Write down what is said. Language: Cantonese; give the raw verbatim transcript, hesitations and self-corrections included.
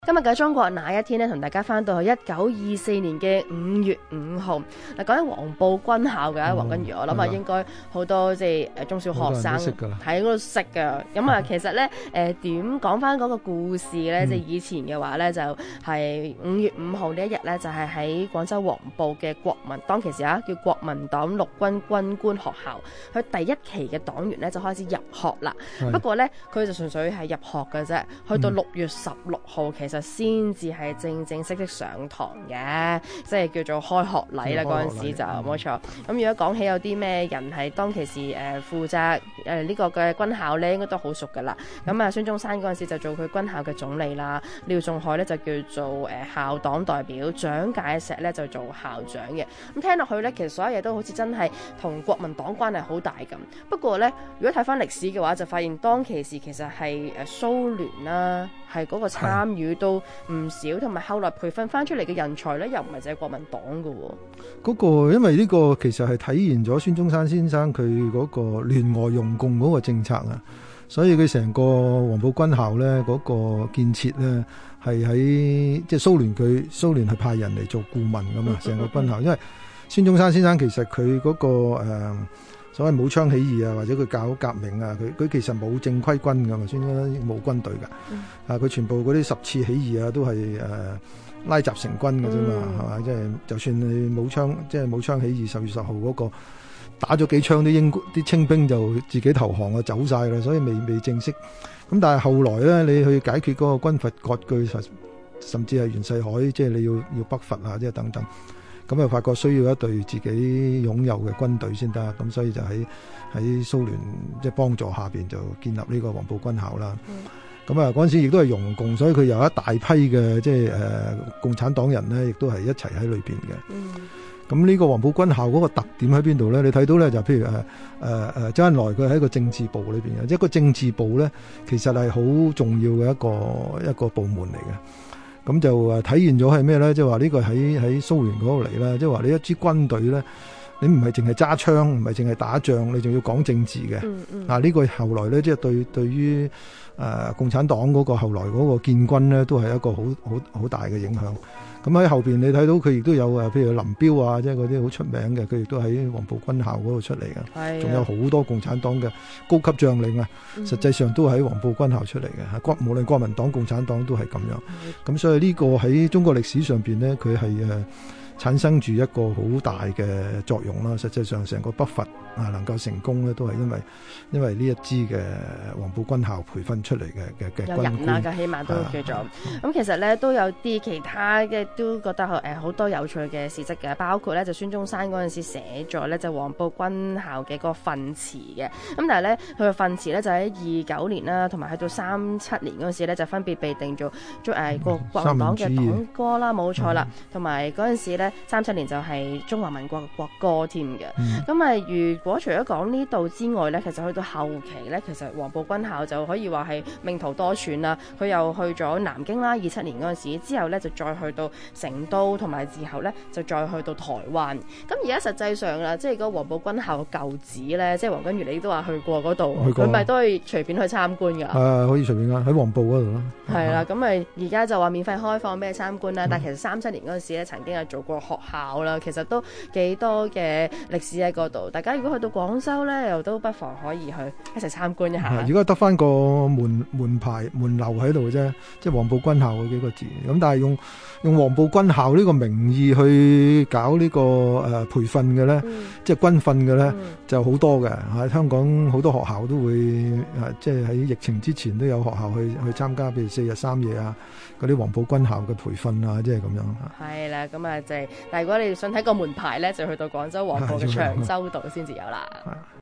今日嘅中國那一天呢，同大家翻到去一九二四年嘅五月五號。嗱，講緊黃埔軍校嘅黃君如，我諗啊，應該好多即係誒中小學生喺嗰度識㗎。咁啊，其實咧誒點講翻嗰個故事咧，即係以前嘅話咧，就係五月五號呢一日咧，就係喺廣州黃埔嘅國民當其時啊，叫國民黨陸軍軍官學校，佢第一期嘅黨員咧就開始入學啦。不過咧，佢就純粹係入學嘅啫。去到六月十六號，其實先至係正正式式上堂嘅，即係叫做開學禮啦。嗰陣時就冇錯。咁如果講起有啲咩人係當其時誒、呃、負責誒呢、呃這個嘅軍校咧，應該都好熟噶啦。咁啊，孫中山嗰陣時就做佢軍校嘅總理啦，廖仲愷咧就叫做誒、呃、校黨代表，蔣介石咧就做校長嘅。咁聽落去咧，其實所有嘢都好似真係同國民黨關係好大咁。不過咧，如果睇翻歷史嘅話，就發現當其時其實係誒蘇聯啦，係嗰個參與都唔少，同埋後來培訓翻出嚟嘅人才咧，又唔係淨係國民黨嘅喎。 嗰個因為呢個其實係體現咗孫中山先生佢嗰個聯俄容共嗰個政策啊，所以佢成個黃埔軍校咧嗰個建設咧係喺即係蘇聯佢蘇聯係派人嚟做顧問噶嘛，成個軍校，因為孫中山先生其實佢嗰個誒所謂武昌起義啊，或者佢搞革命啊，佢佢其實冇正規軍噶嘛，孫中山冇軍隊噶，啊佢全部嗰啲十次起義啊都係誒拉雜成軍嘅啫嘛，係嘛？即係就算你武昌即係武昌起義十月十號嗰個打咗幾槍，啲英啲清兵就自己投降啊走晒啦，所以未未正式。咁但係後來咧，你去解決嗰個軍閥割據，甚至係袁世凱即係你要要北伐啊，即係等等。咁啊，發覺需要一隊自己擁有嘅軍隊先得，咁所以就喺喺蘇聯即係幫助下邊就建立呢個黃埔軍校啦。咁啊、嗯，嗰陣時亦都係容共，所以佢有一大批嘅即係誒、呃、共產黨人咧，亦都係一齊喺裏邊嘅。咁呢、嗯、個黃埔軍校嗰個特點喺邊度咧？你睇到咧就譬如誒誒誒周恩來佢喺個政治部裏邊嘅，即係個政治部咧其實係好重要嘅一個一個部門嚟嘅。咁就誒體現咗係咩咧？即係話呢個喺喺蘇聯嗰度嚟啦，即係話你一支軍隊咧，你唔係淨係揸槍，唔係淨係打仗，你仲要講政治嘅。嗯嗯、啊，呢、這個後來咧，即係對對於誒、呃、共產黨嗰個後來嗰個建軍咧，都係一個好好好大嘅影響。咁喺後邊你睇到佢亦都有誒，譬如林彪啊，即係嗰啲好出名嘅，佢亦都喺黃埔軍校嗰度出嚟嘅。仲的有好多共產黨嘅高級將領啊，嗯、實際上都喺黃埔軍校出嚟嘅。國無論國民黨、共產黨都係咁樣。咁、嗯、所以呢個喺中國歷史上邊咧，佢係誒產生住一個好大嘅作用啦。實際上成個北伐啊能夠成功咧，都係因為因為呢一支嘅黃埔軍校培訓出嚟嘅嘅嘅軍官。有人啦， 嘅起碼都叫做。咁、啊、其實咧都有啲其他嘅都覺得誒好多有趣嘅事蹟嘅，包括咧就孫中山嗰陣時寫咗咧就黃埔軍校嘅個訓詞嘅。咁但係咧佢嘅訓詞咧就喺二九年啦，同埋去到三七年嗰陣時咧就分別被定做做誒個國民黨嘅黨歌啦，冇錯啦，同埋嗰陣時咧三七年就係中華民國嘅國歌添嘅。咁啊、嗯、如果除咗講呢度之外咧，其實去到後期咧，其實黃埔軍校就可以話係命途多舛啦。佢又去咗南京啦，二七年嗰陣時之後咧就再去到成都，同埋之後咧就再去到台灣。咁而家實際上啦，即係個黃埔軍校嘅舊址咧，即係黃君如你都話去過嗰度，佢咪都可以隨便去參觀㗎？ 係可以隨便㗎，喺黃埔嗰度咯。 係啦，咁咪而家就話免費開放俾你參觀啦。嗯、但係其實三七年嗰陣時咧，曾經係做過學校啦，其實都幾多嘅歷史喺嗰度。大家如果去到廣州咧，又都不妨可以去一齊參觀一下。 如果得翻個門門牌門樓喺度啫，即係黃埔軍校嗰幾個字。咁但係用用黃埔軍校呢個名義去搞呢、這個誒、呃、培訓嘅咧，嗯、即係軍訓嘅咧，嗯、就好多嘅。喺香港好多學校都會誒，即係喺疫情之前都有學校去去參加，譬如四日三夜啊，嗰啲黃埔軍校嘅培訓啊，即係咁樣。 係啦，咁啊就係、是，但係如果你想睇個門牌咧，就去到廣州黃埔嘅長洲道先至有啦。